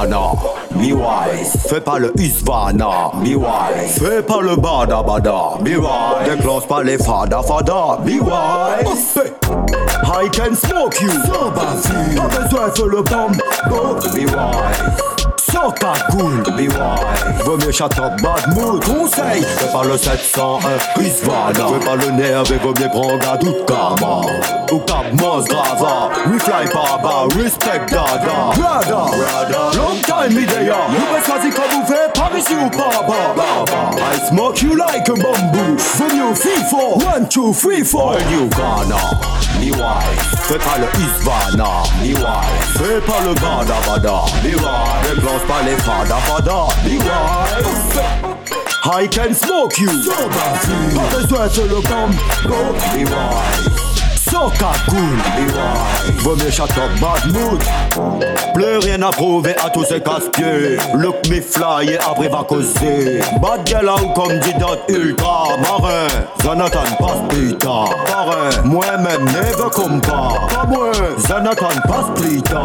Ghana, be wise. Fais pas le Husvana, be wise. Fais pas le bada bada, be wise. Déclenche pas les fada fada, be wise. I can smoke you, sans bavure. Pas besoin de le bombe, go, be wise. Sans cagoule, be wise. Vaut mieux shut up, bad mood, conseil. Fais pas le 701, Husvana. Fais pas le nerf et vaut mieux prendre un doute Kama. Ou Cap Mos Grava, we fly baba, respect dada. Brother, long time idea. Vous pouvez choisir comme vous faites, par ici ou pas, baba. I smoke you like a bamboo. Vaut mieux FIFO, 1, 2, 3, 4. All you Ghana, be wise. Fais pas le Husvana, be wise. Fais pas le bada bada, be wise. Déclenche pas les fada fada, be wise. I can smoke you, sans bavure. Pas besoin de le bombe, go, be wise. Sans cagoule, be wise. Vaut mieux shut up, bad mood. Plus rien à prouver à tous ces casse-pieds. Look me fly et après va causer. Bad girl out comme dit d'autres ultra marin. Jonathan passe pita, parrain. Moi-même never combat. Pas moi, Jonathan passe pita.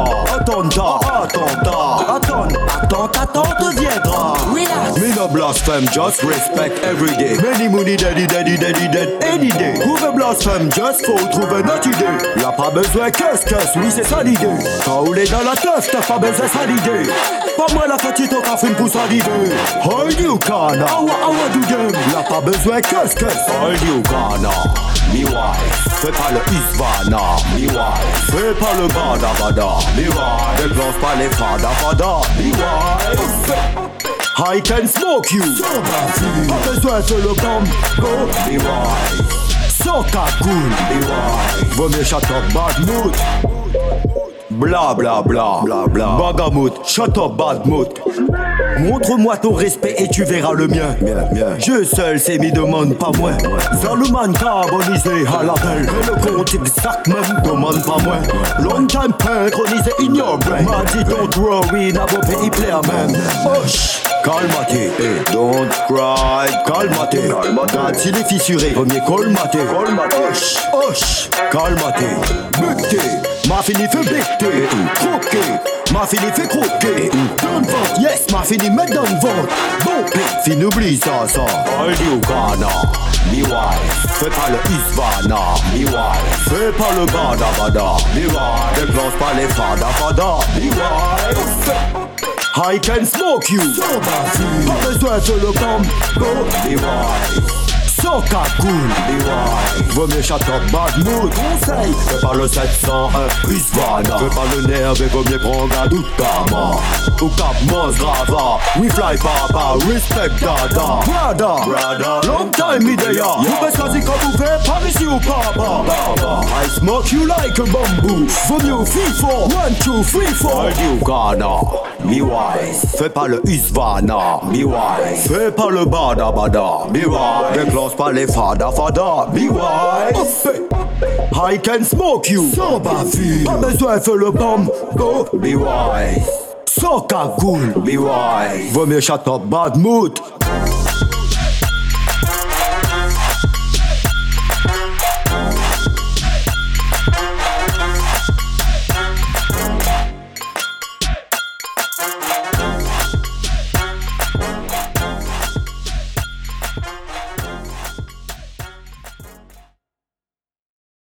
Attends, deviendra. Relax. Me no blasphème, just respect every day. Many money daddy dead any day. Who the blasphème, just faut trouver notre idée. Y'a pas besoin qu'est-ce, oui c'est ça l'idée. Quand on est dans la teuf, t'as pas besoin ça l'idée. Pas moi la petite au café pour ça l'idée. All you Ghana, awa do them. Y'a pas besoin qu'est-ce. All you Ghana, be wise. Fais pas le Husvana, be wise. Fais pas le bada bada, be wise. Déclenche pas les fada fada, be wise. I can smoke you, sans bavure. Pas besoin de le bombe, go, be wise. Sans cagoule, be wise. Vaut mieux shut up, bad mood. Bla bla bla bla bla. Bagamout, shut up, bad mood. Montre-moi ton respect et tu verras le mien. Je seul c'est m'y demande pas moins. Zalman carbonisé à l'appel. Et le compte exact même demande pas moins. Long time synchronisé in your brain. M'a dit don't worry, n'a beau pays plaît à même. Osh, calmate, don't cry. Calmate, quand il est fissuré, premier colmaté. Osh, calmate, buté. Ma fini fait becter, croquer. Ma fini fait croquer, donne vente, yes, ma fini met donne vente. Bon, fin oublie ça. All you Ghana, be wise. Fais pas le Husvana, be wise. Fais pas le bada bada, be wise. Déclenche pas les fada fada, be wise. I can smoke you, sans bavure. Pas besoin de le bombe, go, be wise. Sans cagoule, be wise. Vaut mieux shut up, bad mood, conseil. Fais pas le 701, Husvana. Fais pas le nerf et vaut mieux prendre un doute Kama. Ou Cap Mos Grava, we fly papa, respect dada. Brother, long time idea. Vous pouvez choisir comme vous faites, par ici ou pas, baba. I smoke you like a bamboo. Vaut mieux FIFO, 1, 2, 3, 4. All you Ghana, be wise. Fais pas le Husvana, be wise. Fais pas le bada bada, be wise. Déclenche pas les fada fada, be wise. I can smoke you, sans bavure. Pas besoin de le bombe, go, be wise. Sans cagoule, be wise. Vaut mieux shut up, bad mood.